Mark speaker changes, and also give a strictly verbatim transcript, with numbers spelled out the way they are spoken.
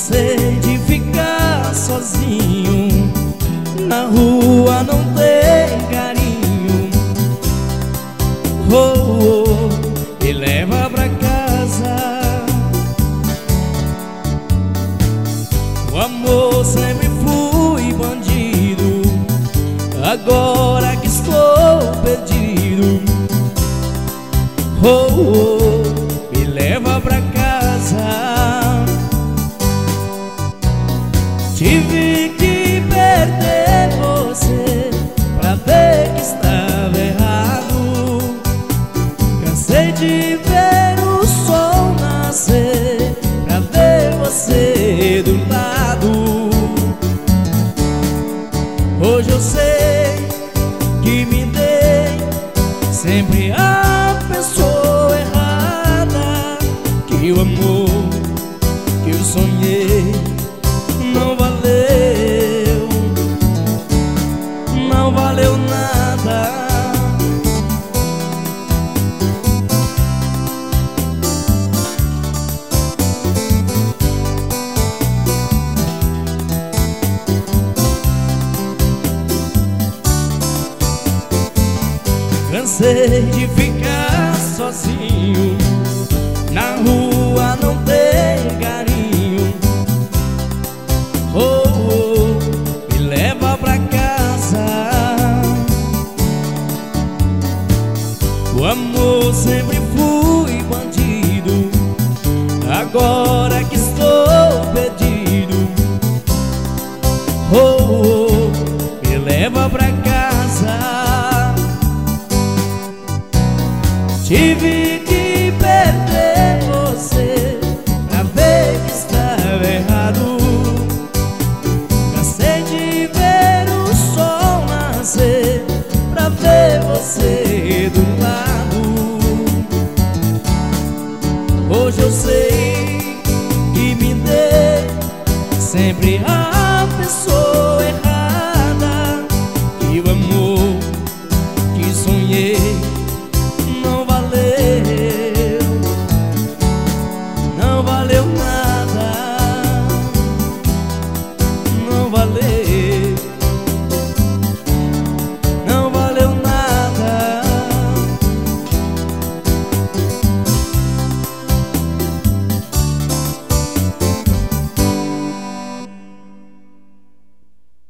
Speaker 1: Cansei de ficar sozinho, na rua não tem carinho. Oh, oh, me leva pra casa. O amor sempre fui bandido, agora que estou perdido. Oh, oh, me leva pra casa. Tive que perder você pra ver que estava errado. Cansei de ver o sol nascer pra ver você do lado. Hoje eu sei que me dei sempre a pessoa errada, que o amor que eu sonhei não valeu, não valeu nada. Cansei de ficar sozinho, na rua não tem carinho. Oh, oh, me leva pra casa. O amor sempre fui bandido, agora que estou perdido. Oh, oh, me leva pra casa. Tive